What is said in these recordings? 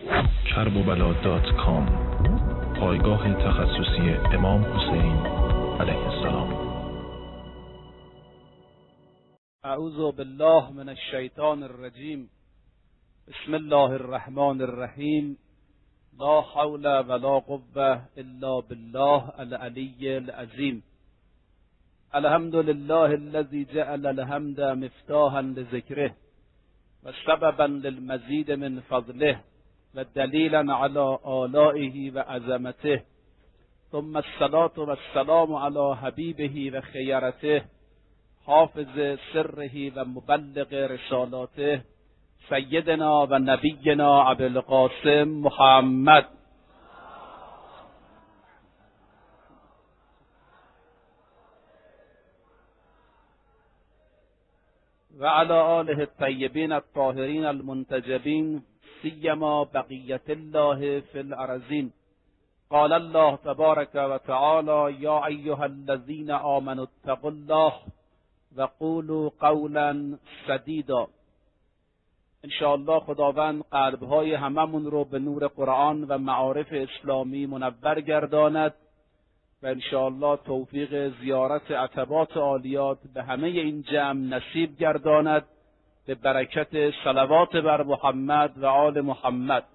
kerbobala.com، پایگاه تخصصی امام حسین علیه السلام. اعوذ بالله من الشیطان الرجیم. بسم الله الرحمن الرحیم. لا حول ولا قوة الا بالله العلی العظیم. الحمد لله الذي جعل الحمد مفتاحا لذکره و سببا للمزید من فضله و دلیلا علی آلائه و عظمته، ثم الصلاة والسلام علی حبیبه و خیرته، حافظ سره و مبلغ رسالاته، سیدنا و نبینا ابوالقاسم محمد و علی آله الطیبین الطاهرین المنتجبین، سیما بقیت الله فی الارضین. قال الله تبارک و تعالی: یا ایها الذین آمنوا اتقوا الله و قولوا قولا سدیدا. انشاءالله خداوند قلبهای هممون رو به نور قرآن و معارف اسلامی منور گرداند و انشاءالله توفیق زیارت عتبات عالیات به همه این جمع نصیب گرداند به برکت صلوات بر محمد و آل محمد.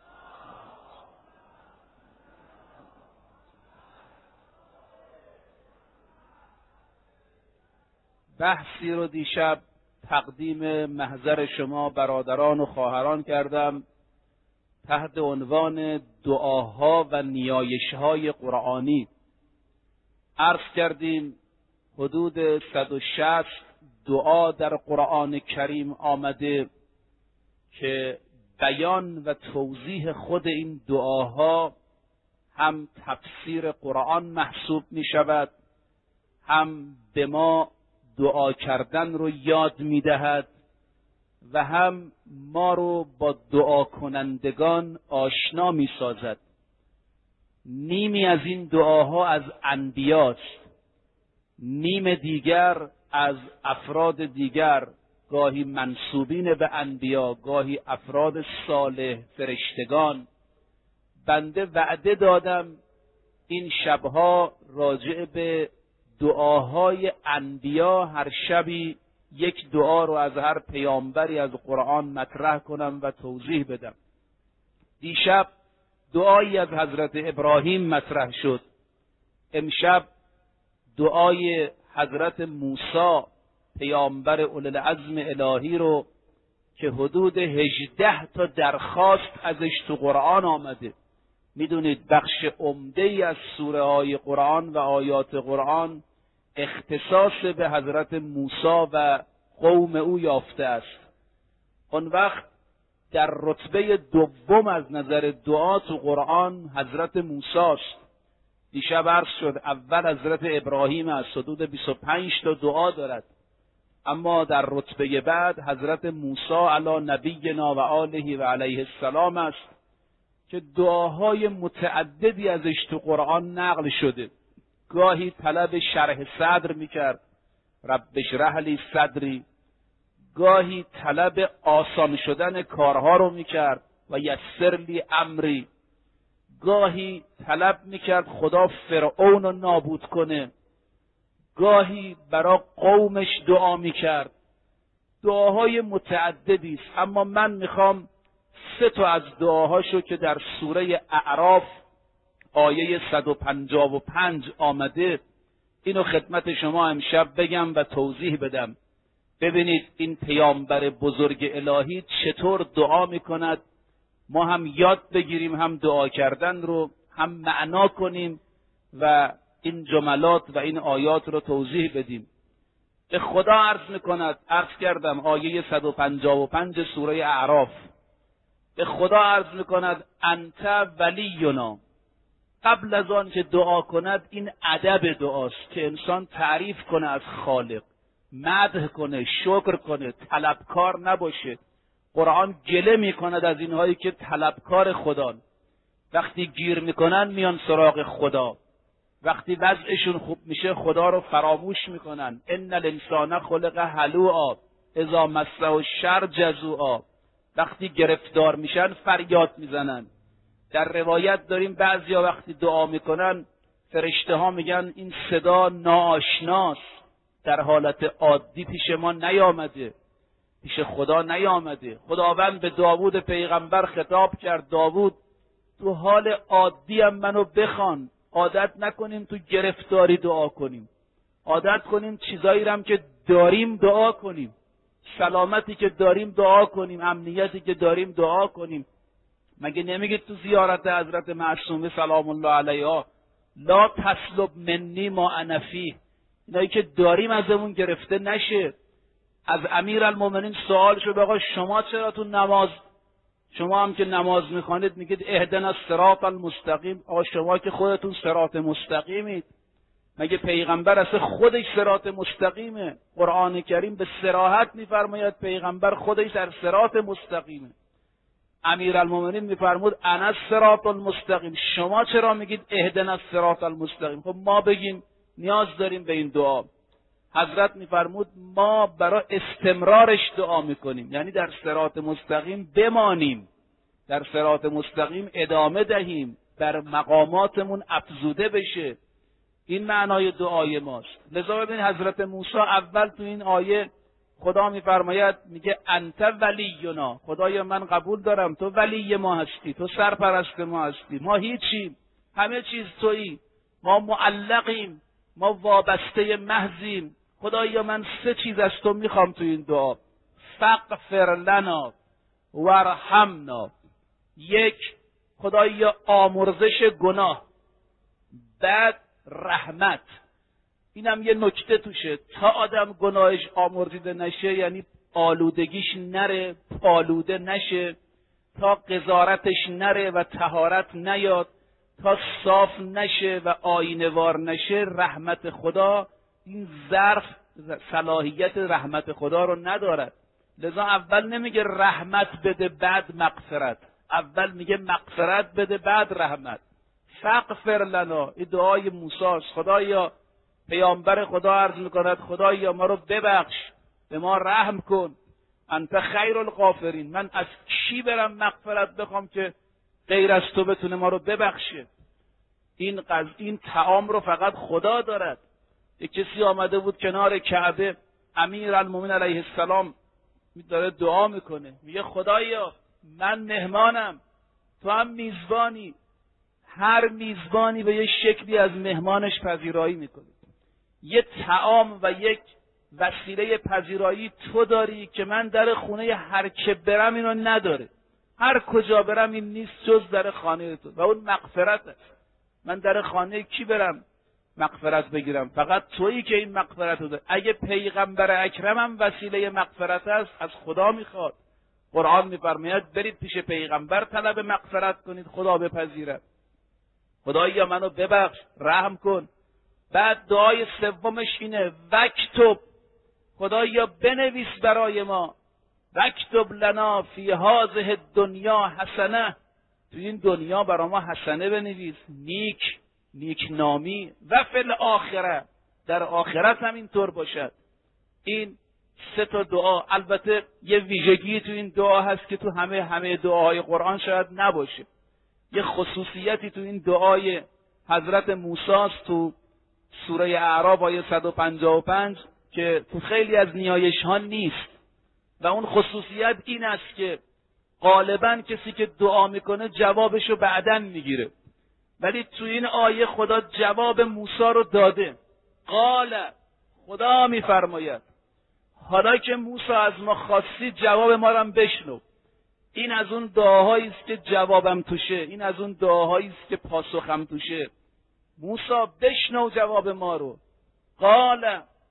بحثی رو دیشب تقدیم محضر شما برادران و خواهران کردم تحت عنوان دعاها و نیایشهای قرآنی. عرض کردیم حدود 160 دعا در قرآن کریم آمده که بیان و توضیح خود این دعاها هم تفسیر قرآن محسوب می شود، هم به ما دعا کردن رو یاد می دهد و هم ما رو با دعا کنندگان آشنا می سازد. نیمی از این دعاها از انبیاست، نیم دیگر از افراد دیگر، گاهی منسوبین به انبیا، گاهی افراد صالح، فرشتگان. بنده وعده دادم این شبها راجع به دعاهای انبیا هر شبی یک دعا رو از هر پیامبری از قرآن مطرح کنم و توضیح بدم. دیشب دعایی از حضرت ابراهیم مطرح شد. امشب دعای حضرت موسی پیامبر اولوالعزم الهی رو که حدود 18 تا درخواست ازش تو قرآن آمده. میدونید بخش عمده‌ای از سوره های قرآن و آیات قرآن اختصاص به حضرت موسی و قوم او یافته است. اون وقت در رتبه دوم از نظر دعا تو قرآن حضرت موسی است. دیشب عرض شد اول حضرت ابراهیم است، حدود 25 تا دعا دارد، اما در رتبه بعد حضرت موسی علی نبینا و آله و علیه السلام است که دعاهای متعددی ازش تو قرآن نقل شده. گاهی طلب شرح صدر میکرد، رب اشرح لی صدری، گاهی طلب آسان شدن کارها رو میکرد و یسر لی امری، گاهی طلب میکرد خدا فرعون رو نابود کنه، گاهی برای قومش دعا میکرد. دعاهای متعددی است، اما من میخوام 3 تا از دعاهاشو که در سوره اعراف آیه 155 آمده اینو خدمت شما امشب بگم و توضیح بدم. ببینید این پیامبر بزرگ الهی چطور دعا میکند، ما هم یاد بگیریم، هم دعا کردن رو هم معنا کنیم و این جملات و این آیات رو توضیح بدیم. به خدا عرض میکند، عرض کردم آیه 155 سوره اعراف، به خدا عرض میکند انت ولینا. قبل از آن که دعا کند این ادب دعاست که انسان تعریف کنه از خالق، مدح کنه، شکر کنه، طلبکار نباشه. قرآن گله میکند از اینهایی که طلبکار خدان، وقتی گیر میکنن میان سراغ خدا، وقتی وضعشون خوب میشه خدا رو فراموش میکنن. ان الانسان خلق هلوعا اذا مسه الشر جزوعا. وقتی گرفتار میشن فریاد میزنن. در روایت داریم بعضیا وقتی دعا میکنن فرشته ها میگن این صدا ناآشناست، در حالت عادی پیش ما نیامده، پیش خدا نیامده. خداوند به داوود پیغمبر خطاب کرد داوود تو حال عادی هم منو بخوان. عادت نکنیم تو گرفتاری دعا کنیم، عادت کنیم چیزایی هم که داریم دعا کنیم، سلامتی که داریم دعا کنیم، امنیتی که داریم دعا کنیم. مگه نمیگید تو زیارت حضرت معصومه سلام الله علیها لا تسلب منی ما انا فیه، اینایی که داریم ازمون گرفته نشه. از امیرالمومنین سوال شد آقا شما چرا تو نماز، شما هم که نماز میخوانید میگید اهدنا الصراط المستقیم، آقا شما که خودتون صراط مستقیمید، مگه پیغمبر اصلا خودش صراط مستقیمه؟ قرآن کریم به صراحت میفرماید پیغمبر خودش در صراط مستقیمه. امیرالمومنین میفرمود انا الصراط المستقیم، شما چرا میگید اهدنا الصراط المستقیم؟ خب ما بگیم نیاز داریم به این دعا. حضرت میفرمود ما برای استمرارش دعا میکنیم، یعنی در صراط مستقیم بمانیم، در صراط مستقیم ادامه دهیم، در مقاماتمون افزوده بشه. این معنای دعای ماست. لذا ببین حضرت موسی اول تو این آیه خدا میفرماید میگه انت ولینا، خدایا من قبول دارم تو ولی ما هستی، تو سرپرست ما هستی، ما هیچیم، همه چیز تویی، ما معلقیم، ما وابسته محضیم. خدایا من 3 چیز از تو میخوام تو این دعا. فاغفر لنا وارحمنا. 1 خدایا آمرزش گناه، بعد رحمت. اینم یه نکته توشه، تا آدم گناهش آمرزیده نشه یعنی آلودگیش نره، پالوده نشه، تا قذارتش نره و طهارت نیاد، تا صاف نشه و آینه‌وار نشه، رحمت خدا این ظرف صلاحیت رحمت خدا رو ندارد. لذا اول نمیگه رحمت بده بعد مغفرت، اول میگه مغفرت بده بعد رحمت. فاغفر لنا، این دعای موسی است. خدایا پیامبر خدا عرض میکند خدایا ما رو ببخش، به ما رحم کن، انت خیر الغافرین. من از کی برم مغفرت بخوام که غیر از تو بتونه ما رو ببخشه؟ این طعام رو فقط خدا دارد. یک کسی آمده بود کنار کعبه، امیرالمومنین علیه السلام داره دعا میکنه، میگه خدایا من مهمانم، تو هم میزبانی، هر میزبانی به یه شکلی از مهمانش پذیرایی میکنه. یه طعام و یک وسیله پذیرایی تو داری که من در خونه هر که برم اینو نداره، هر کجا برم این نیست جز در خانه تو، و اون مغفرت است. من در خانه کی برم مغفرت بگیرم؟ فقط تویی که این مغفرت رو داری. اگه پیغمبر اکرمم وسیله مغفرت است از خدا میخواد. قرآن میفرماید برید پیش پیغمبر طلب مغفرت کنید خدا بپذیرد. خدایا منو ببخش، رحم کن. بعد دعای سومش اینه وکتب، خدایا بنویس برای ما، وکتب لنا فی هذه الدنیا حسنه، تو این دنیا برای ما حسنه بنویس، نیک نامی، و فی الاخره، در آخرت هم اینطور باشد. این 3 دعا. البته یه ویژگی تو این دعا هست که تو همه دعاهای قرآن شاید نباشه. یه خصوصیتی تو این دعای حضرت موسی است تو سوره اعراف آیه 155 که تو خیلی از نیایش ها نیست، و اون خصوصیت این است که غالبا کسی که دعا میکنه جوابشو بعداً میگیره، ولی تو این آیه خدا جواب موسی رو داده. قال، خدا میفرماید حالا که موسی از ما خواستی جواب ما رو هم بشنو. این از اون دعاهایی است که جوابم توشه، این از اون دعاهایی است که پاسخم توشه. موسی بشنو جواب ما رو. قال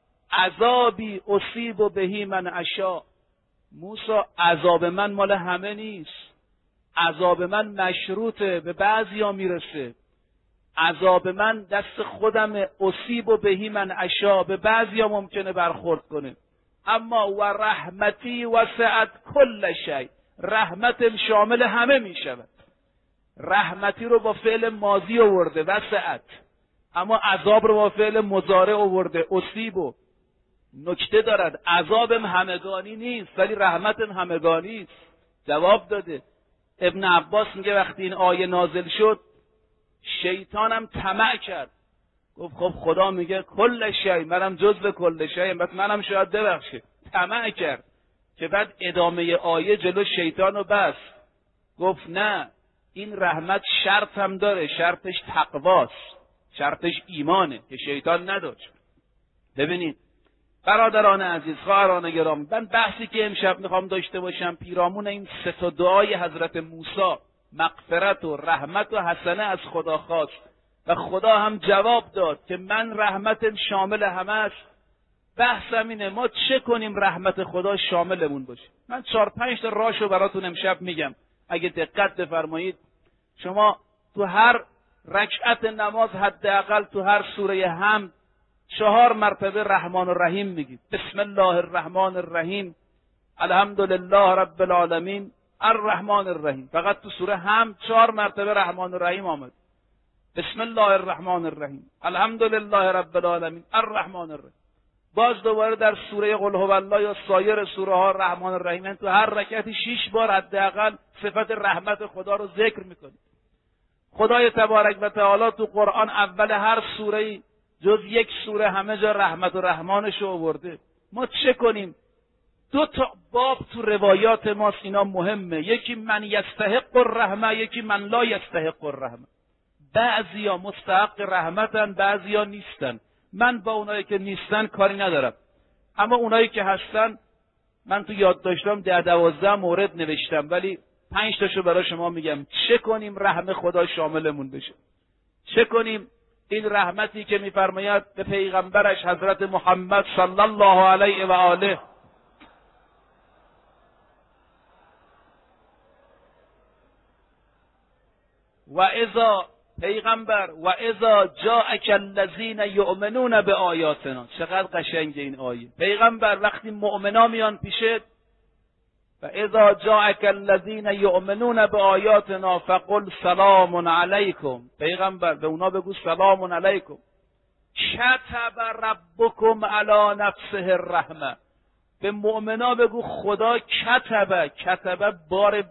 عذابی اصیب بهی من اشاء. موسی عذاب من مال همه نیست، عذاب من مشروطه، به بعضیا میرسه. عذاب من دست خودم، اصیب بهی من اشاء، به بعضیا ممکنه برخورد کنه. اما و رحمتی وسعت کل شیء، رحمت شامل همه می شود. رحمتی رو با فعل ماضی آورده وسعت، اما عذاب رو با فعل مضارع آورده اصیب. نکته دارد عذابم همگانی نیست ولی رحمتم همگانی است. جواب داده. ابن عباس میگه وقتی این آیه نازل شد شیطانم طمع کرد، گفت خب خدا میگه کل شیء، منم جزء کل شیء، بس منم شاید ببخشه. طمع کرد که بعد ادامه آیه جلو شیطان رو بس. گفت نه، این رحمت شرط هم داره، شرطش تقواست، شرطش ایمانه که شیطان نداشت. ببینید برادران عزیز، خواهران گرامی، من بحثی که امشب میخوام داشته باشم پیرامون این سه تا دعای حضرت موسی، مغفرت و رحمت و حسنه از خدا خواست و خدا هم جواب داد که من رحمتم شامل همه است. بحثم اینه ما چه کنیم رحمت خدا شاملمون باشه. من 4-5 تا راهشو براتون امشب میگم. اگه دقت بفرمایید، شما تو هر رکعت نماز حداقل تو هر سوره حمد 4 مرتبه رحمان و رحیم میگید. بسم الله الرحمن الرحیم، الحمدلله رب العالمین، الرحمن الرحیم. فقط تو سوره حمد 4 مرتبه رحمان و رحیم آمد. بسم الله الرحمن الرحیم، الحمدلله رب العالمین، الرحمن الرحیم. باز دوباره در سوره قل هو الله یا سایر سوره ها رحمان الرحیم، تو هر رکعتی 6 بار حداقل صفت رحمت خدا رو ذکر میکنید. خدای تبارک و تعالی تو قرآن اول هر سوره جز یک سوره همه جا رحمت و رحمانش رو آورده. ما چه کنیم؟ 2 تا باب تو روایات ماست، اینا مهمه. یکی من یستحق الرحمه، یکی من لا یستحق الرحمه. بعضیا مستحق رحمتن، بعضیا نیستن. من با اونایی که نیستن کاری ندارم، اما اونایی که هستن من تو یادداشتام 10-12 مورد نوشتم، ولی 5 تاشو برای شما میگم. چه کنیم رحم خدا شاملمون بشه؟ چه کنیم این رحمتی که میفرماید به پیغمبرش حضرت محمد صلی الله علیه و آله و اذا پیغمبر و اذا جاءک الذین یؤمنون بآیاتنا. چقدر قشنگه این آیه. پیغمبر وقتی مؤمنا میان پیشت، و اذا جاءک الذین یؤمنون بآیاتنا فقل سلام علیکم. پیغمبر به اونا بگو سلام علیکم. کتب ربکم علی نفسه الرحمه. به مؤمنا بگو خدا کتب بار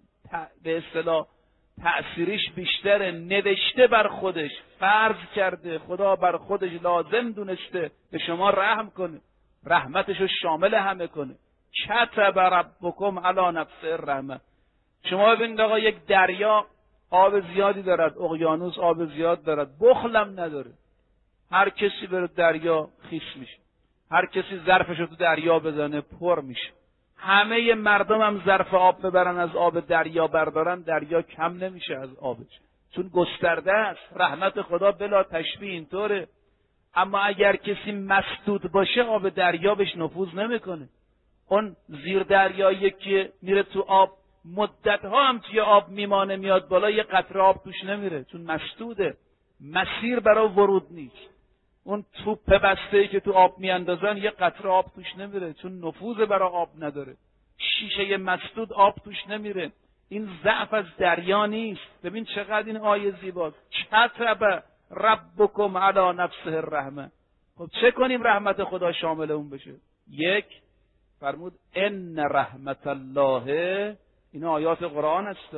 به اصطلاح تأثیرش بیشتره، نوشته بر خودش، فرض کرده، خدا بر خودش لازم دونسته به شما رحم کنه، رحمتشو شامل همه کنه. کتب ربکم علی نفسه الرحمه. شما ببینید آقا، یک دریا آب زیادی دارد، اقیانوس آب زیاد دارد، بخلم نداره. هر کسی بره دریا خیس میشه، هر کسی ظرفشو تو دریا بزنه پر میشه. همه مردم هم ظرف آب ببرن از آب دریا بردارن، دریا کم نمیشه از آبش، چون گسترده است. رحمت خدا بلا تشبیه اینطوره. اما اگر کسی مسدود باشه آب دریا بهش نفوذ نمیکنه. اون زیر دریایی که میره تو آب مدت‌ها هم توی آب میمانه، میاد بالا یه قطره آب توش نمیره چون مسدوده، مسیر برای ورود نیست. اون توپ بسته‌ای که تو آب میاندازن یه قطره آب توش نمیره چون نفوذ برای آب نداره. شیشه مسدود آب توش نمیره. این ضعف از دریا نیست. ببین چقدر این آیه زیباست. کتب ربکم علی نفسه الرحمه. خب چه کنیم رحمت خدا شامل اون بشه؟ یک، فرمود ان رحمت الله، این آیات قرآن است،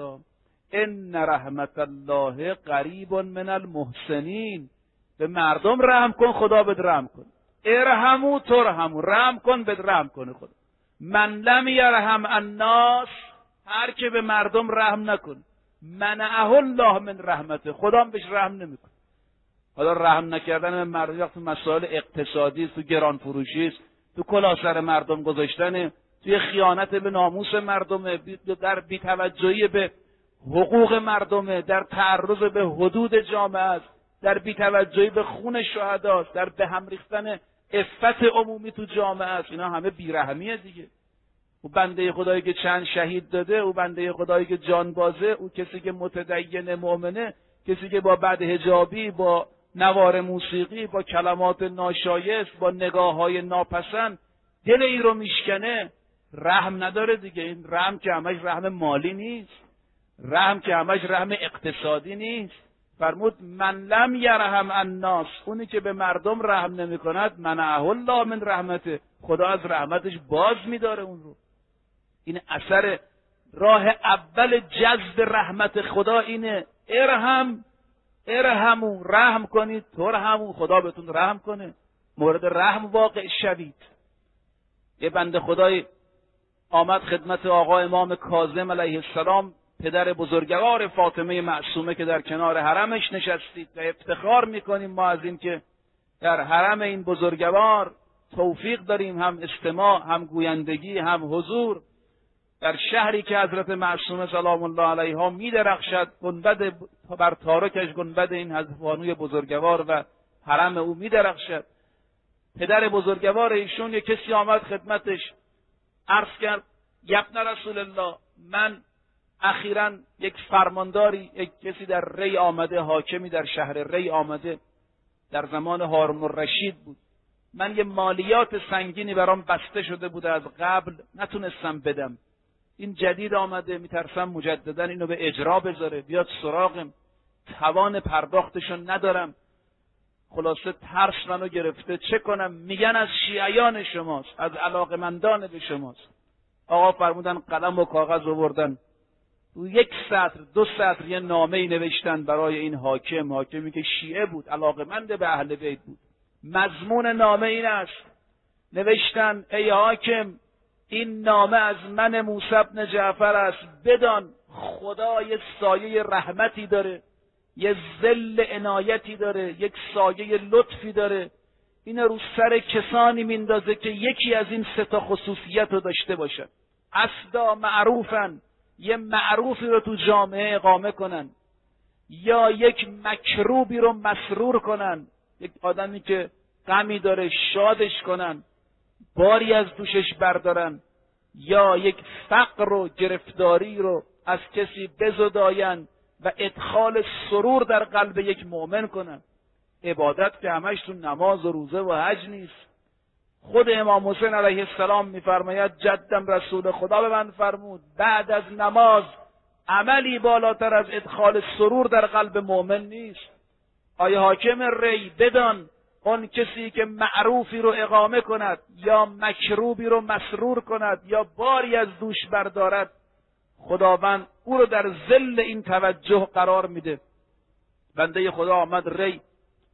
ان رحمت الله قریب من المحسنین. به مردم رحم کن خدا بد رحم کن. ارحموا ترحموا، رحم کن بد رحم کنه خدا. من لم یرحم الناس، هر که به مردم رحم نکن، منعه الله من رحمته، خدا هم بهش رحم نمیکن. حالا رحم نکردن به مردم تو مسائل اقتصادی، تو گران فروشی است، تو کلاه سر مردم گذاشتن، توی خیانت به ناموس مردم، در بی‌توجهی به حقوق مردم، در تعرض به حدود جامعه است، در بی‌توجهی به خون شهدا، در به هم ریختن عفت عمومی تو جامعه است. اینا همه بیرحمیه دیگه. او بنده خدایی که چند شهید داده، او بنده خدایی که جانبازه، او کسی که متدین مؤمنه، کسی که با بدحجابی، با نوار موسیقی، با کلمات ناشایست، با نگاه‌های ناپسند دل این رو میشکنه، رحم نداره دیگه. این رحم که همش رحم مالی نیست، رحم که همش رحم اقتصادی نیست. فرمود من لم یرحم الناس، اونی که به مردم رحم نمی کند، منعه الله من رحمته، خدا از رحمتش باز می‌داره اون رو. این اثر راه اول جذب رحمت خدا اینه ارحمو، رحم کنید، ترحمو، خدا بهتون رحم کنه، مورد رحم واقع شوید. یه بنده خدای آمد خدمت آقا امام کاظم علیه السلام، پدر بزرگوار فاطمه معصومه که در کنار حرمش نشستید و افتخار میکنیم ما از این که در حرم این بزرگوار توفیق داریم، هم استماع، هم گویندگی، هم حضور، در شهری که حضرت معصومه سلام الله علیها میدرخشد، گنبد بر تارکش گنبد این حضرت بانوی بزرگوار و حرم او میدرخشد. پدر بزرگوار ایشون یک کسی آمد خدمتش، عرض کرد یبن رسول الله، من اخیراً یک فرمانداری، یک کسی در ری آمده، حاکمی در شهر ری آمده، در زمان هارون الرشید بود، من یه مالیات سنگینی برام بسته شده بوده از قبل، نتونستم بدم، این جدید آمده، میترسم مجددا اینو به اجرا بذاره، بیاد سراغم، توان پرداختشون ندارم، خلاصه ترس منو گرفته، چه کنم؟ میگن از شیعیان شماست، از علاقمندان به شماست. آقا فرمودن قلم و کاغذ آوردن، تو 1 سطر 2 سطر یه نامه‌ای نوشتن برای این حاکمی که شیعه بود، علاقمند به اهل بیت بود. مضمون نامه این است، نوشتن ای حاکم، این نامه از من موسی بن جعفر است، بدان خدا یه سایه رحمتی داره، یه ظل عنایتی داره، یک سایه لطفی داره، این رو سر کسانی میندازه که یکی از این 3 خصوصیت رو داشته باشه. اصلا معروفن، یه معروفی رو تو جامعه اقامه کنن، یا یک مکروبی رو مسرور کنن، یک آدمی که غمی داره شادش کنن، باری از دوشش بردارن، یا یک فقر و گرفتاری رو از کسی بزداین و ادخال سرور در قلب یک مؤمن کنن. عبادت که همش تو نماز و روزه و حج نیست. خود امام حسین علیه السلام میفرماید جدم رسول خدا به من فرمود بعد از نماز عملی بالاتر از ادخال سرور در قلب مؤمن نیست. آیا حاکم ری، بدان اون کسی که معروفی رو اقامه کند یا مکروبی رو مسرور کند یا باری از دوش بردارد، خداوند او رو در ظل این توجه قرار میده. بنده خدا آمد ری،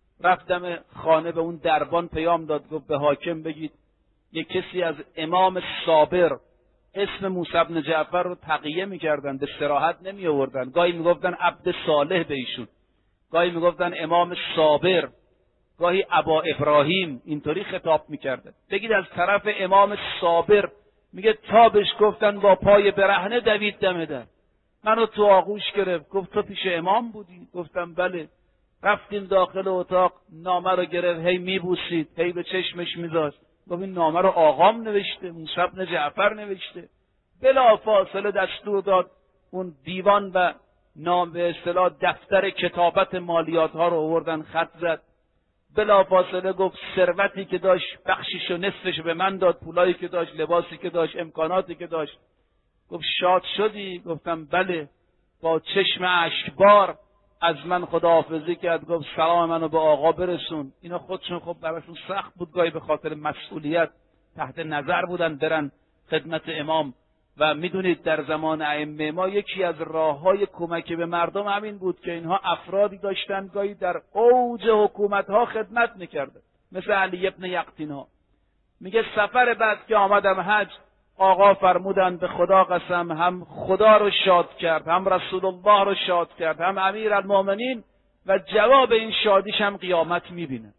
رفتم خانه، به اون دربان پیام داد، گفت به حاکم بگید یک کسی از امام صابر اسم موسی بن جعفر رو تقیه میکردن، به صراحت نمی آوردن، گاهی میگفتن عبد صالح به ایشون، گاهی میگفتن امام صابر، گاهی ابا ابراهیم، اینطوری خطاب میکردن. بگید از طرف امام صابر. میگه تا بهش گفتن با پای برهنه دوید دم در، منو تو آغوش گرفت، گفت تو پیش امام بودی؟ گفتم بله. رفتیم داخل اتاق، نامه رو گرفت، هی میبوسید، هی به چشمش میذاشت، گفت این نامه رو آقام نوشته، موسی بن جعفر نوشته. بلا فاصله دستور داد اون دیوان و نام به اصطلاح دفتر کتابت مالیات ها رو آوردن، خط زد. بلا فاصله گفت ثروتی که داشت بخشش و نصفش به من داد، پولایی که داشت، لباسی که داشت، امکاناتی که داشت. گفت شاد شدی؟ گفتم بله. با چشم اشکبار از من خداحافظی کرد، گفت سلام منو به آقا برسون. اینا خودشون خب براشون سخت بود، گاهی به خاطر مسئولیت تحت نظر بودن برن خدمت امام. و میدونید در زمان ائمه ما یکی از راههای کمک به مردم همین بود که اینها افرادی داشتن گاهی در اوج حکومتها خدمت میکردن، مثل علی ابن یقطین‌ها. میگه سفر بعد که آمدم حج، آقا فرمودن به خدا قسم، هم خدا رو شاد کرد، هم رسول الله رو شاد کرد، هم امیرالمومنین، و جواب این شادیش هم قیامت میبیند.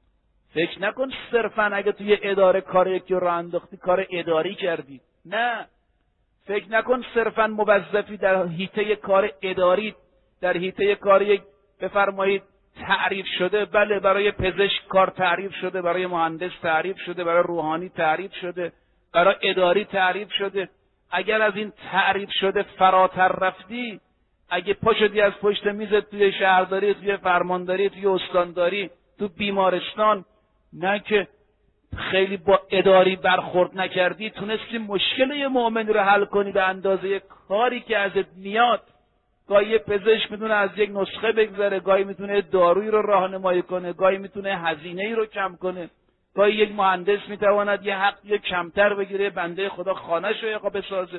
فکر نکن صرفا اگه توی اداره کار یکی رو انداختی کار اداری کردی، نه. فکر نکن صرفا موظفی در حیطه کار اداری، در حیطه کار یک بفرمایید تعریف شده. بله، برای پزشک کار تعریف شده، برای مهندس تعریف شده، برای روحانی تعریف شده، برای اداری تعریف شده. اگر از این تعریف شده فراتر رفتی، اگه پا شدی از پشت میزت توی شهرداری، توی فرمانداری، توی استانداری، تو بیمارستان، نه که خیلی با اداری برخورد نکردی، تونستی مشکل یه مؤمن رو حل کنی به اندازه کاری که ازت میاد. گاهی یه پزشک میتونه از یک نسخه بگذره، گاهی میتونه دارویی رو راهنمایی کنه، گاهی میتونه هزینه‌ای رو کم کنه، گاهی یک مهندس میتواند یه حقی کمتر بگیره، بنده خدا خانه‌ش رو بسازه.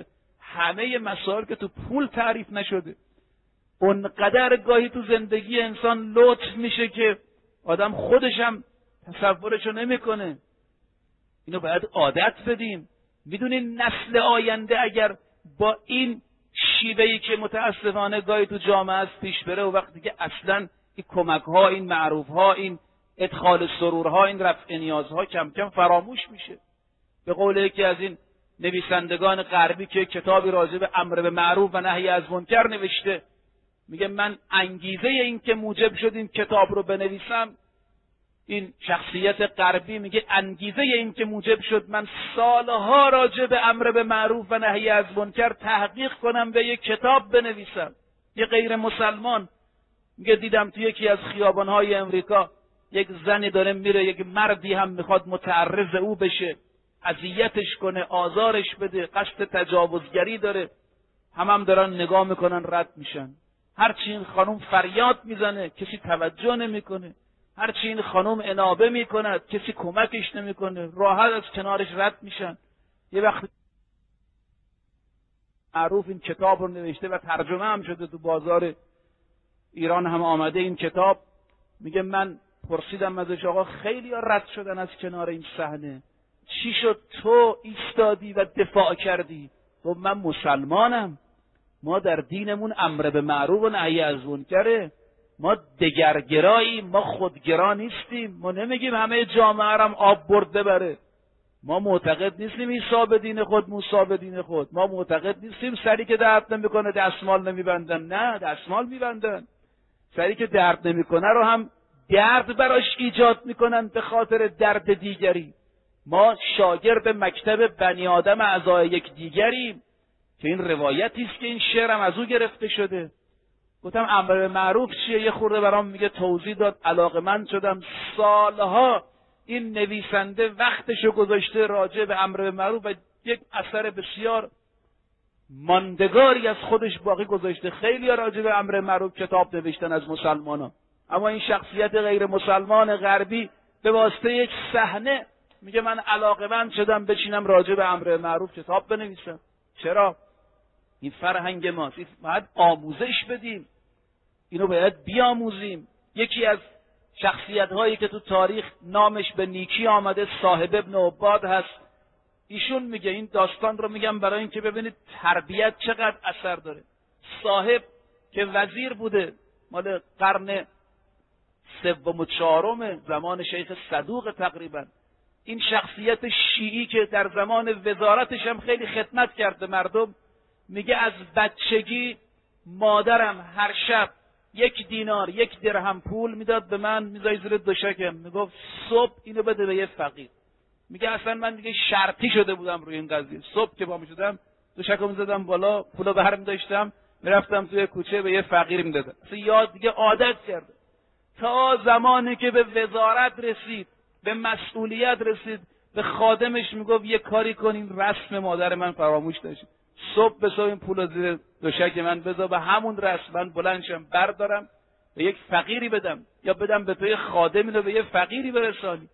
همه مسائل که تو پول تعریف نشده. اونقدر گاهی تو زندگی انسان لطف میشه که آدم خودش هم تصورشو نمیکنه. اینو باید عادت بدیم. میدونین نسل آینده اگر با این شیوهی که متاسفانه گاهی تو جامعه است پیش بره و وقتی که اصلا این کمک‌ها، این معروف‌ها، این ادخال سرورها، این رفع نیازها کم کم فراموش میشه. به قول یکی از این نویسندگان غربی که کتابی راجع به امر به معروف و نهی از منکر نوشته، میگه من انگیزه این که موجب شد این کتاب رو بنویسم، این شخصیت غربی میگه انگیزه این که موجب شد من سالها راجع به امر به معروف و نهی از منکر تحقیق کنم و یک کتاب بنویسم. یه غیر مسلمان میگه دیدم تو یکی از خیابانهای امریکا یک زنی داره میره، یک مردی هم میخواد متعرض او بشه، اذیتش کنه، آزارش بده، قصد تجاوزگری داره. هم دارن نگاه میکنن، رد میشن. هرچی این خانم فریاد میزنه کسی توجه نمیکنه، هرچی این خانم انابه میکند کسی کمکش نمیکنه، راحت از کنارش رد میشن. یه وقت معروف این کتاب رو نوشته و ترجمه هم شده، تو بازار ایران هم آمده این کتاب. میگه من پرسیدم ازش آقا خیلی ها رد شدن از کنار این صحنه، چی شد تو ایستادی و دفاع کردی؟ گفت من مسلمانم، ما در دینمون امر به معروف و نهی از منکره، ما دگرگراییم، ما خودگرا نیستیم، ما نمیگیم همه جامعه هم آب برد ببره، ما معتقد نیستیم عیسی به دین خود موسی به دین خود، ما معتقد نیستیم سری که درد نمیکنه دستمال نمیبندن، نه دستمال میبندن، سری که درد نمیکنه رو هم درد براش ایجاد میکنن به خاطر درد دیگری. ما شاگرد مکتب بنی آدم اعضای یک دیگریم که این روایتی است که این شعرم از او گرفته شده. گفتم امر به معروف چیه؟ یه خورده برام میگه توضیح داد، علاقه‌مند شدم. سالها این نویسنده وقتشو گذاشته راجع به امر به معروف و یک اثر بسیار ماندگاری از خودش باقی گذاشته. خیلی راجع به امر معروف کتاب نوشتن از مسلمانان، اما این شخصیت غیر مسلمان غربی به واسطه یک صحنه میگه من علاقه‌مند شدم بچینم راجع به امر معروف کتاب بنویسم. چرا؟ این فرهنگ ماست، باید آموزش بدیم، اینو باید بیاموزیم. یکی از شخصیت‌هایی که تو تاریخ نامش به نیکی آمده صاحب ابن عباد هست. ایشون میگه، این داستان رو میگم برای اینکه ببینید تربیت چقدر اثر داره. صاحب که وزیر بوده مال قرن سوم و چهارم زمان شیخ صدوق تقریبا، این شخصیت شیعی که در زمان وزارتش هم خیلی خدمت کرد به مردم، میگه از بچگی مادرم هر شب 1 دینار 1 درهم پول میداد به من، میذاری زیر دوشکم، میگفت صبح اینو بده به یه فقیر. میگه اصلا من دیگه شرطی شده بودم روی این قضیه، صبح که پا میشدم دوشکم میزدم بالا، پولو برمی داشتم میرفتم توی کوچه به یه فقیر میدادم. اصلا یاد دیگه عادت کرده. تا زمانی که به وزارت رسید، به مسئولیت رسید، به خادمش میگفت یه کاری کنین رسم مادر من فراموش نشه، صبح به صبح این پول زیر دوشک من بذار، به همون رسم من بلندشم بردارم به یک فقیری بدم، یا بدم به توی خادمی رو به یه فقیری برسانی.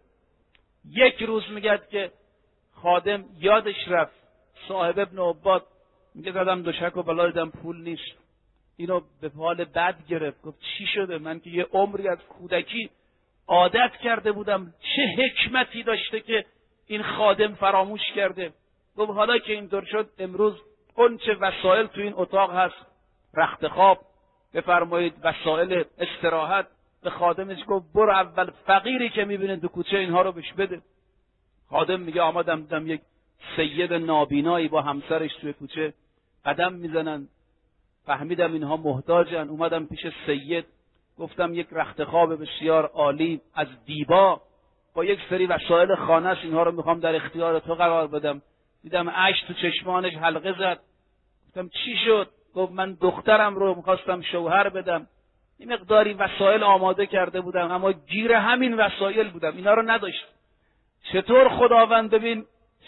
یک روز میگه که خادم یادش رفت، صاحب ابن عباد میگه زدم دوشک و بالا دیدم پول نیست. اینو به حال بد گرفت، گفت چی شده؟ من که یه عمری از کودکی عادت کرده بودم، چه حکمتی داشته که این خادم فراموش کرده؟ گفت حالا که اینطور شد امروز اون چه وسایل تو این اتاق هست، رخت خواب بفرمایید، وسایل استراحت، به خادمش گفت برو اول فقیری که میبینید تو کوچه اینها رو بهش بده. خادم میگه آمدم دیدم یک سید نابینایی با همسرش توی کوچه قدم میزنن، فهمیدم اینها محتاجن، اومدم پیش سید، گفتم یک رخت خواب بسیار عالی از دیبا با یک سری وسایل خانه است، اینها رو میخوام در اختیار تو قرار بدم. دیدم اشک تو چشمانش حلقه زد. گفتم چی شد؟ گفت من دخترم رو میخواستم شوهر بدم، این مقداری وسایل آماده کرده بودم اما گیر همین وسایل بودم، اینا رو نداشت. چطور خداوند ببین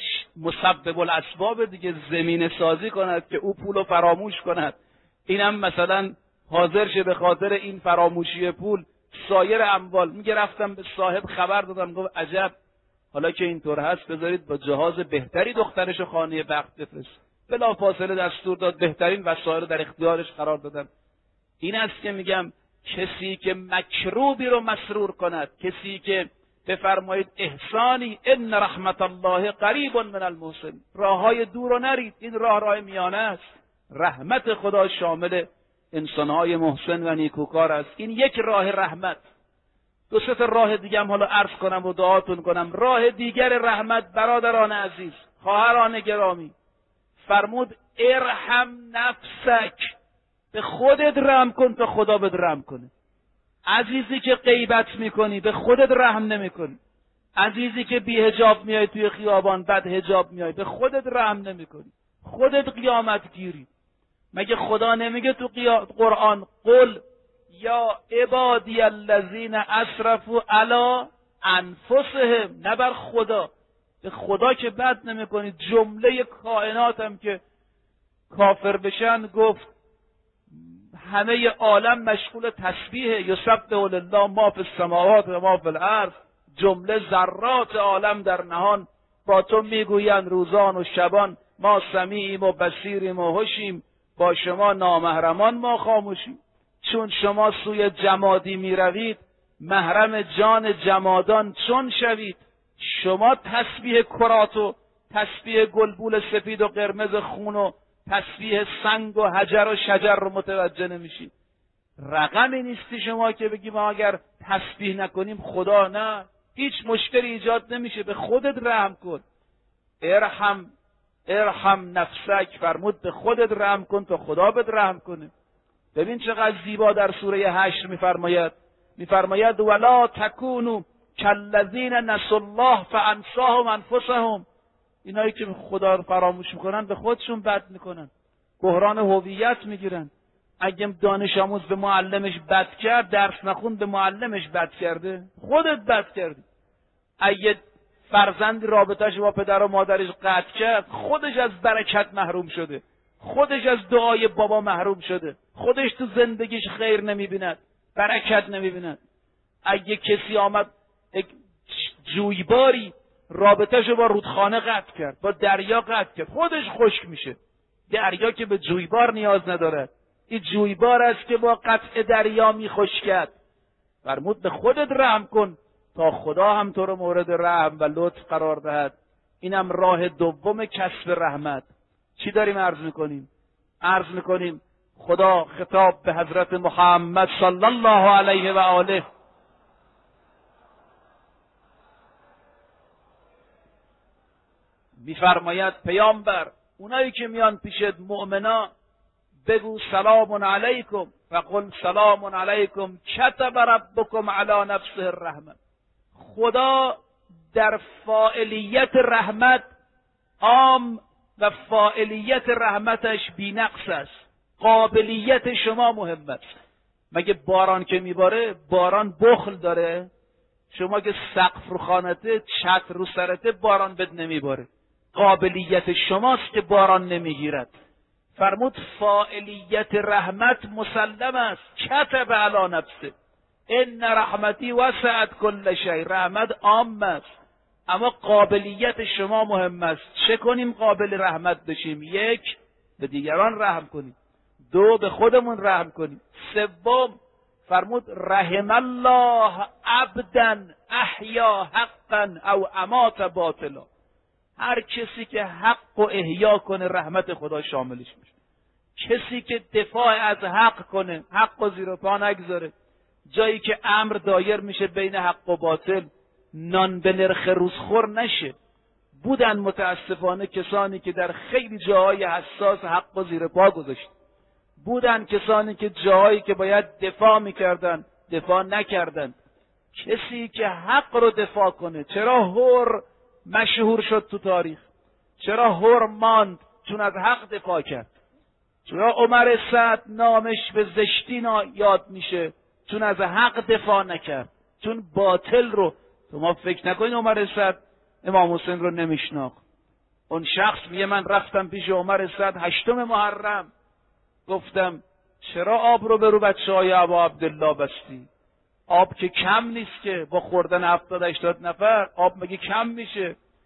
مسبب الاسباب دیگه زمینه سازی کند که او پولو فراموش کند، اینم مثلا حاضر شه به خاطر این فراموشی پول سایر اموال. میگه رفتم به صاحب خبر دادم، گفت عجب، حالا که اینطور هست بذارید با جهاز بهتری دخترشو خانه بخت بفرست. بلافاصله دستور داد، بهترین وسایل در اختیارش قرار دادن. این است که میگم کسی که مکروبی رو مسرور کند، کسی که بفرمایید احسانی ان رحمت الله قریب من المحسن، راههای دور رو نرید، این راه میانه است. رحمت خدا شامل انسانهای محسن و نیکوکار است. این یک راه رحمت. دو سه راه دیگه هم حالا عرض کنم و دعاتون کنم. راه دیگر رحمت برادران عزیز، خواهران گرامی، فرمود ارحم نفسک، به خودت رحم کن تا خدا بهت رحم کنه. عزیزی که غیبت میکنی به خودت رحم نمیکنی، عزیزی که بی حجاب میای توی خیابان بد حجاب میای به خودت رحم نمیکنی، خودت قیامت گیری. مگه خدا نمیگه تو قرآن قل یا عبادی الذین اسرفوا علی انفسهم؟ نه بر خدا، به خدا که بد نمیکنی. جمله کائنات هم که کافر بشن گفت همه عالم مشغول تسبیح، یسبح لله ما فی السماوات و ما فی الارض. جمله ذرات عالم در نهان با تو میگویند روزان و شبان ما سمیعیم و بصیریم و هوشیم، با شما نامحرمان ما خاموشیم. چون شما سوی جمادی میروید محرم جان جمادان چون شوید. شما تسبیح کرات و تسبیح گلبول سفید و قرمز خون و تسبیح سنگ و حجر و شجر رو متوجه نمیشید. رقمی نیستی شما که بگی ما اگر تسبیح نکنیم خدا نه، هیچ مشکلی ایجاد نمیشه. به خودت رحم کن. ارحم نفسک، فرمود به خودت رحم کن تا خدا بهت رحم کنه. ببین چقدر زیبا در سوره حشر میفرماید ولا تکونوا کالذین نسوا الله فانساهم انفسهم. اینایی که خدا رو فراموش میکنن به خودشون بد میکنن، بحران هویت میگیرن. اگه دانش آموز به معلمش بد کرد، درس نخوند به معلمش بد کرده، خودت بد کردی. اگه فرزند رابطه‌اش با پدر و مادرش قطع کرد، خودش از برکت محروم شده، خودش از دعای بابا محروم شده، خودش تو زندگیش خیر نمیبیند، برکت نمیبیند. اگه کسی آمد جویباری رابطه‌شو با رودخانه قطع کرد، با دریا قطع کرد، خودش خشک میشه. دریا که به جویبار نیاز نداره، این جویبار است که با قطع دریا میخشکد. فرمود به خودت رحم کن تا خدا هم تو رو مورد رحم و لطف قرار دهد. اینم راه دوم کسب رحمت. چی داریم عرض میکنیم؟ عرض میکنیم خدا خطاب به حضرت محمد صلی الله علیه و آله میفرماید پیامبر اونایی که میان پیشت مؤمنا بگو سلام علیکم فقل سلام علیکم کتب ربکم علی نفسه الرحمه. خدا در فاعلیت رحمت عام و فاعلیت رحمتش بی‌نقص است. قابلیت شما مهم است. مگه باران که میباره باران بخل داره؟ شما که سقف رو خانته، چت رو سرته، باران بد نمیباره. قابلیت شماست که باران نمیگیرد. فرمود فاعلیت رحمت مسلم است. کتب علی نفسه ان رحمتی وسعت کل شیء. رحمت عام است اما قابلیت شما مهم است. چه کنیم قابل رحمت بشیم؟ یک، به دیگران رحم کنیم. دو، به خودمون رحم کنیم. سوم فرمود رحم الله عبدا احیا حقا او امات باطلا. هر کسی که حق و احیا کنه رحمت خدا شاملش میشه. کسی که دفاع از حق کنه، حق و زیر پا نگذاره، جایی که امر دایر میشه بین حق و باطل، نان به نرخ روزخور نشه. بودن متاسفانه کسانی که در خیلی جاهای حساس حق و زیر پا گذاشت. بودن کسانی که جاهایی که باید دفاع میکردن دفاع نکردن. کسی که حق رو دفاع کنه. چرا هور مشهور شد تو تاریخ؟ چرا هور ماند؟ چون از حق دفاع کرد. چرا عمر سعد نامش به زشتی یاد میشه؟ چون از حق دفاع نکرد، چون باطل رو. تو ما فکر نکنید عمر سعد امام حسین رو نمیشناخت. اون شخص میگه من رفتم پیش عمر سعد 8 محرم، گفتم چرا آب رو به رو بچه‌های ابا عبدالله بستی؟ آب که کم نیست که با خوردن 70-80 نفر آب مگه کم میشه؟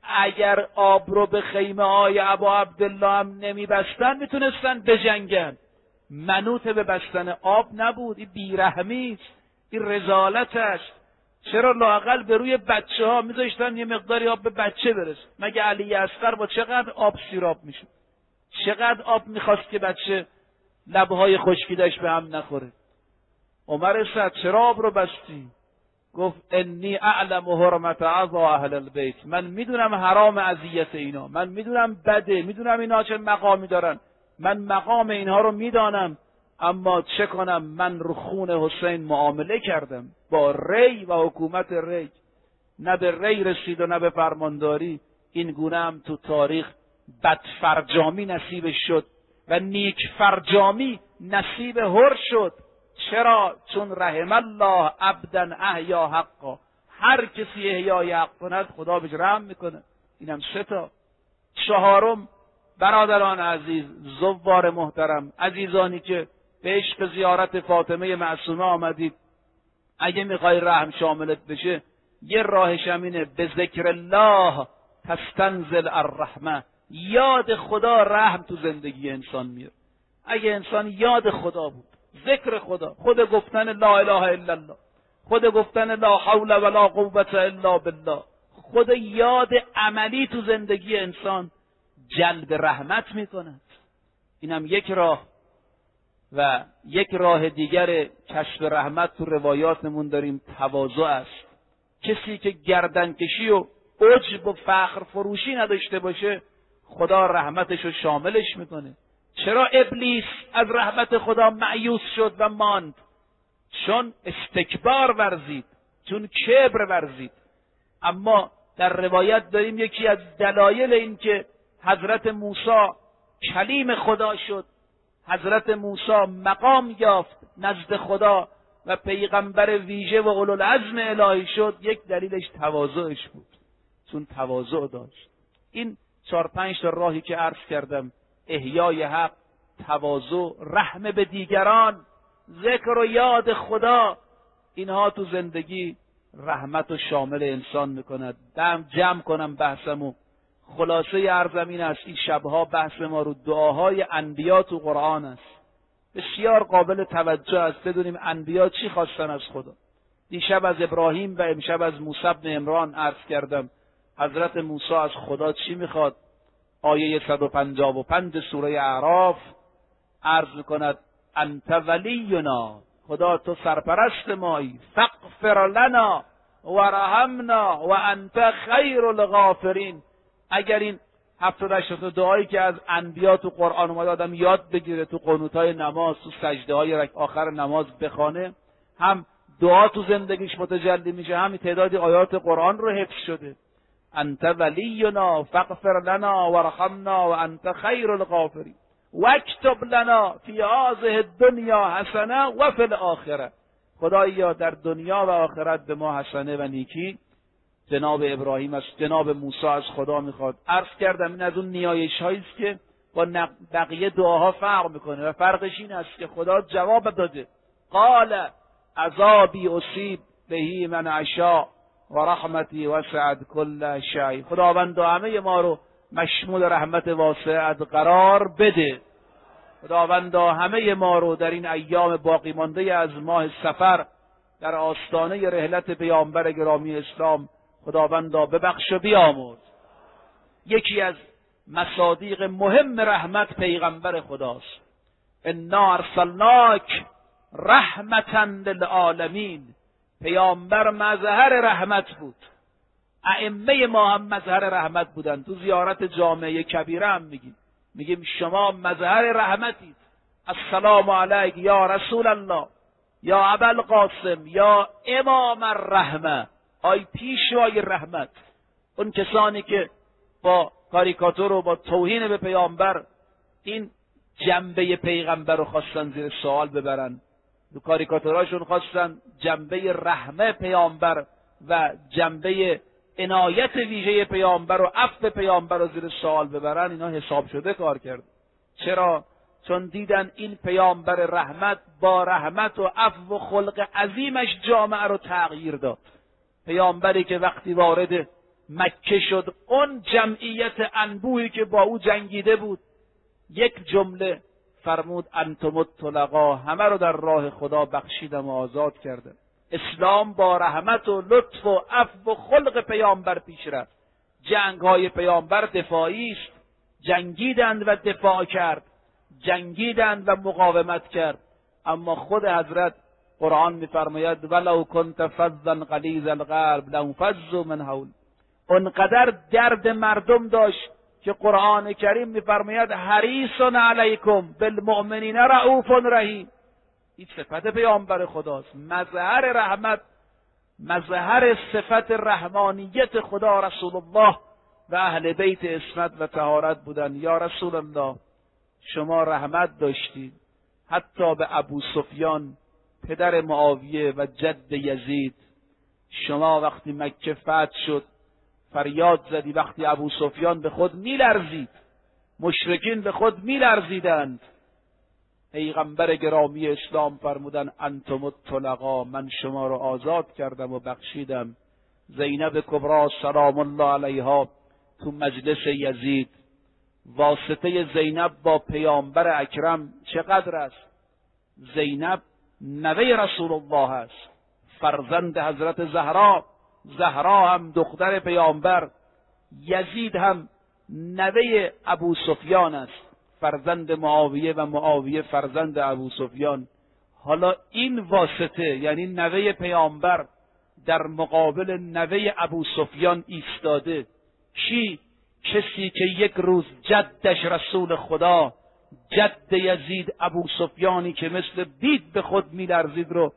اگر آب رو به خیمه های ابا عبدالله هم نمیبستن میتونستن بجنگن. منوط به بستن آب نبود. این بیرحمی است، این رذالت است. چرا لااقل به روی بچه ها میذاشتن یه مقداری آب به بچه برسه؟ مگه علی اصغر با چقدر آب سیراب میشد؟ چقدر آب میخواست که بچه لبهای خشکیدش به هم نخوره؟ عمر سعد چرا آب رو بستی؟ گفت انی اعلم حرمت عضا اهل البیت، من میدونم حرام اذیت اینا، من میدونم بده، میدونم اینا چه مقامی دارن، من مقام اینها رو میدانم، اما چه کنم، من رو خون حسین معامله کردم با ری و حکومت ری، نه به ری رسید و نه به فرمانداری. این گونه هم تو تاریخ بدفرجامی نصیبش شد و نیک فرجامی نصیب هر شد. چرا؟ چون رحم الله عبدا احیا حقا، هر کسی احیای حق کند خدا بهش رحم میکنه. اینم 3 تا. 4م، برادران عزیز، زوار محترم، عزیزانی که به عشق زیارت فاطمه معصومه آمدید، اگه میخوای رحم شاملت بشه یه راهش همینه، به ذکر الله تستنزل الرحمه. یاد خدا رحم تو زندگی انسان میاره. اگه انسان یاد خدا بود، ذکر خدا، خود گفتن لا اله الا الله، خود گفتن لا حول ولا قوة الا بالله، خود یاد عملی تو زندگی انسان جلب رحمت میکند. اینم یک راه. و یک راه دیگر کشف رحمت تو روایاتمون داریم، تواضع است. کسی که گردنکشی و عجب و فخر فروشی نداشته باشه خدا رحمتش رو شاملش میکنه. چرا ابلیس از رحمت خدا مایوس شد و ماند؟ چون استکبار ورزید، چون کبر ورزید. اما در روایت داریم یکی از دلایل این که حضرت موسی کلیم خدا شد، حضرت موسی مقام یافت نزد خدا و پیغمبر ویژه و اولوالعزم الهی شد، یک دلیلش تواضعش بود، چون تواضع داشت. این 4-5 تا راهی که عرض کردم، احیای حق، تواضع، رحم به دیگران، ذکر و یاد خدا، اینها تو زندگی رحمت و شامل انسان میکند. جمع کنم بحثمو. خلاصه عرضم این است، این شبها بحث ما رو دعاهای انبیا تو قرآن است. بسیار قابل توجه است بدونیم انبیا چی خواستن از خدا. دیشب از ابراهیم و امشب از موسی بن عمران عرض کردم حضرت موسی از خدا چی میخواد. آیه 155 سوره اعراف عرض میکند انت ولینا، خدا تو سرپرست مایی، فاغفر لنا ورحمنا و انت خیر الغافرین. اگر این 78 دعایی که از انبیا تو قرآن اومده آدم یاد بگیره، تو قنوت‌های نماز، تو سجده‌های آخر نماز بخونه، هم دعا تو زندگیش متجلی میشه، هم تعدادی آیات قرآن رو حفظ شده. انت ولینا فاغفر لنا ورحمنا و انت خیر الغافرین واکتب لنا فی هذه الدنیا حسنه و فی الاخره. خدایا در دنیا و آخرت به ما حسنه و نیکی. جناب ابراهیم از جناب موسی از خدا میخواد. عرض کردم این از اون نیایش هایی است که با بقیه دعاها فرق میکنه و فرقش این است که خدا جواب داده. قال عذابی اصیب بهی من عشاء و رحمتی وسعت کل شیء. خداوند همه ما رو مشمول رحمت واسعت قرار بده. خداوند همه ما رو در این ایام باقی مانده از ماه صفر در آستانه رحلت پیامبر گرامی اسلام خداوندا ببخش و بیامرز. یکی از مصادیق مهم رحمت پیغمبر خداست. انا ارسلناک رحمتا للعالمین. پیامبر مظهر رحمت بود، ائمه ما هم مظهر رحمت بودن. تو زیارت جامعه کبیره هم میگیم شما مظهر رحمتید. السلام علیک یا رسول الله، یا ابوالقاسم، یا امام الرحمه، آی پیشوای رحمت. اون کسانی که با کاریکاتور و با توهین به پیامبر این جنبه پیغمبر رو خواستن زیر سوال ببرن، تو کاریکاتوراشون خواستن جنبه رحمه پیامبر و جنبه عنایت ویژه پیامبر و عفو پیامبر رو زیر سوال ببرن، اینا حساب شده کار کرد. چرا؟ چون دیدن این پیامبر رحمت با رحمت و عفو و خلق عظیمش جامعه رو تغییر داد. پیامبری که وقتی وارد مکه شد، اون جمعیت انبوهی که با او جنگیده بود، یک جمله فرمود انتم الطلقا، همه رو در راه خدا بخشیدم و آزاد کردم. اسلام با رحمت و لطف و عفو و خلق پیامبر پیش رفت. جنگ‌های پیامبر دفاعی است، جنگیدند و دفاع کرد، جنگیدند و مقاومت کرد. اما خود حضرت قرآن می‌فرماید ولو کنت فظا غلیظ القلب لانفضوا من حول. اونقدر درد مردم داشت که قرآن کریم می‌فرماید حریص علیکم بالمؤمنین رؤوف رحیم. این صفت پیامبر خداست، مظهر رحمت، مظهر صفت رحمانیت خدا رسول الله و اهل بیت عصمت و طهارت بودن. یا رسول الله شما رحمت داشتید حتی به ابو سفیان پدر معاویه و جد یزید. شما وقتی مکه فتح شد فریاد زدی، وقتی ابو سفیان به خود میلرزید، مشرکین به خود میلرزیدند، پیغمبر گرامی اسلام فرمودن انتم الطلقا، من شما رو آزاد کردم و بخشیدم. زینب کبری سلام الله علیها تو مجلس یزید، واسطه زینب با پیامبر اکرم چقدر است؟ زینب نوه رسول الله است، فرزند حضرت زهرا، زهرا هم دختر پیامبر، یزید هم نوه ابو سفیان است، فرزند معاویه و معاویه فرزند ابو سفیان. حالا این واسطه یعنی نوه پیامبر در مقابل نوه ابو سفیان ایستاده. کی؟ کسی که یک روز جدش رسول خدا، جد یزید ابو سفیانی که مثل بید به خود میلرزید رو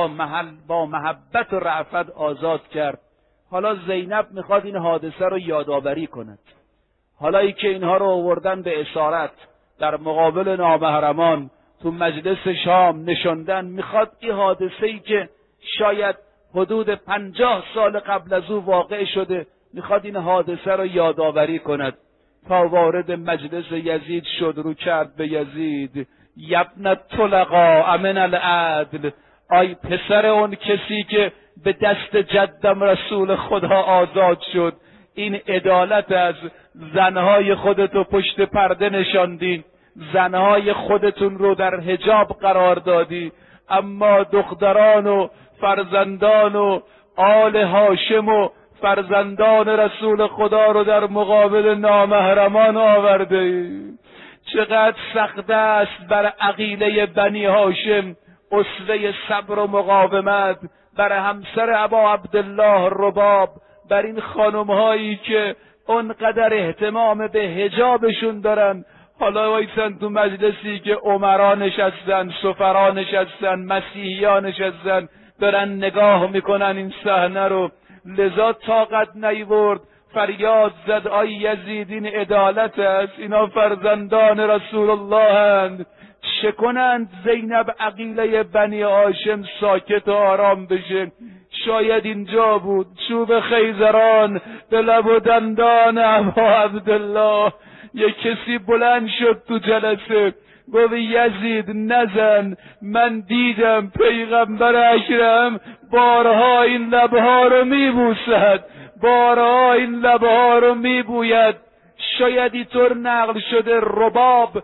با محبت و رأفت آزاد کرد. حالا زینب میخواد این حادثه رو یادآوری کند. حالا ای که اینها رو آوردن به اسارت در مقابل نامحرمان تو مجلس شام نشوندن، میخواد این حادثه‌ای که شاید حدود 50 سال قبل از او واقع شده، میخواد این حادثه رو یادآوری کند. تا وارد مجلس یزید شد رو کرد به یزید، یبن الطلقا امن العدل، آی پسر اون کسی که به دست جدم رسول خدا آزاد شد، این عدالت از زنهای خودتو پشت پرده نشاندین، زنهای خودتون رو در حجاب قرار دادی، اما دختران و فرزندان و آل هاشم و فرزندان رسول خدا رو در مقابل نامحرمان آورده ای. چقدر سخت است بر عقیله بنی هاشم اسوه صبر و مقاومت، بر همسر ابا عبدالله رباب، بر این خانمهایی که اونقدر اهتمام به حجابشون دارن. حالا وایسن تو مجلسی که عمرا نشستن، سفرا نشستن، مسیحیان نشستن، دارن نگاه میکنن این صحنه رو. لذا طاقت نیورد، فریاد زد آی یزید این عدالت است، اینا فرزندان رسول الله اند. چه کنند زینب عقیله بنی هاشم ساکت و آرام بشه؟ شاید اینجا بود چوب خیزران به لب و دندان ابا عبدالله. یک کسی بلند شد تو جلسه گفت یزید نزن، من دیدم پیغمبر اکرم بارها این لبها رو میبوسد، بارها این لبها رو میبوید. شاید اینطور نقل شده رباب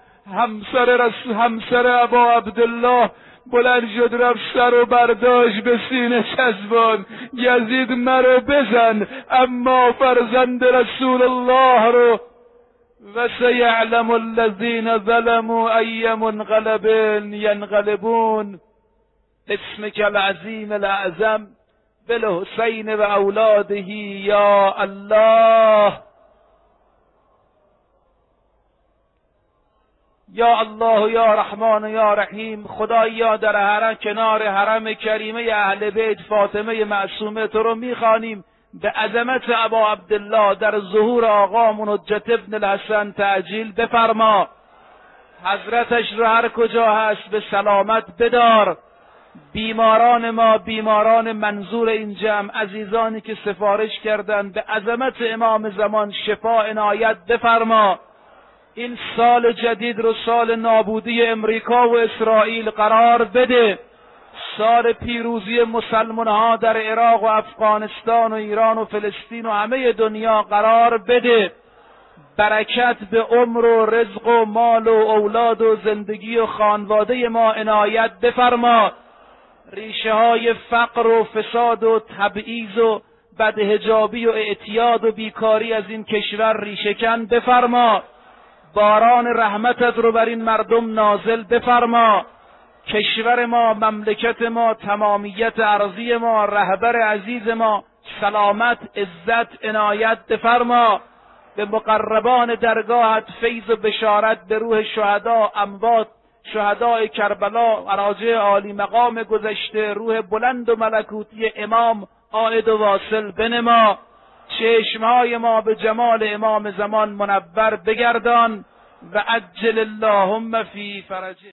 همسر ابا عبدالله بلند شد رفت سر و برداشت به سینه چسبان، یزید مرا بزن اما فرزند رسول الله رو. و سیعلم الذین ظلموا ای منقلب ینقلبون. اسمک العظیم الاعظم بالحسین و اولاده یا الله. یا الله یا رحمان یا رحیم. خدایا در کنار حرم کریمه اهل بیت فاطمه معصومه تو رو میخوانیم به عظمت ابا عبدالله در ظهور آقامون حجت ابن الحسن تعجیل بفرما. حضرتش رو هر کجا هست به سلامت بدار. بیماران ما، بیماران منظور این جمع، عزیزانی که سفارش کردند به عظمت امام زمان شفا عنایت بفرما. این سال جدید رو سال نابودی امریکا و اسرائیل قرار بده، سال پیروزی مسلمان ها در عراق و افغانستان و ایران و فلسطین و همه دنیا قرار بده. برکت به عمر و رزق و مال و اولاد و زندگی و خانواده ما عنایت بفرما. ریشه های فقر و فساد و تبعیض و بدحجابی و اعتیاد و بیکاری از این کشور ریشه‌کن بفرما. باران رحمتت رو بر این مردم نازل بفرما. کشور ما، مملکت ما، تمامیت ارضی ما، رهبر عزیز ما سلامت، عزت، عنایت بفرما. به مقربان درگاهت فیض و بشارت به روح شهدا، اموات، شهدای کربلا، مراجع عالی مقام گذشته، روح بلند و ملکوتی امام عائد و واصل بنما. چشمهای ما به جمال امام زمان منور بگردان و عجل اللهم فی فرجه.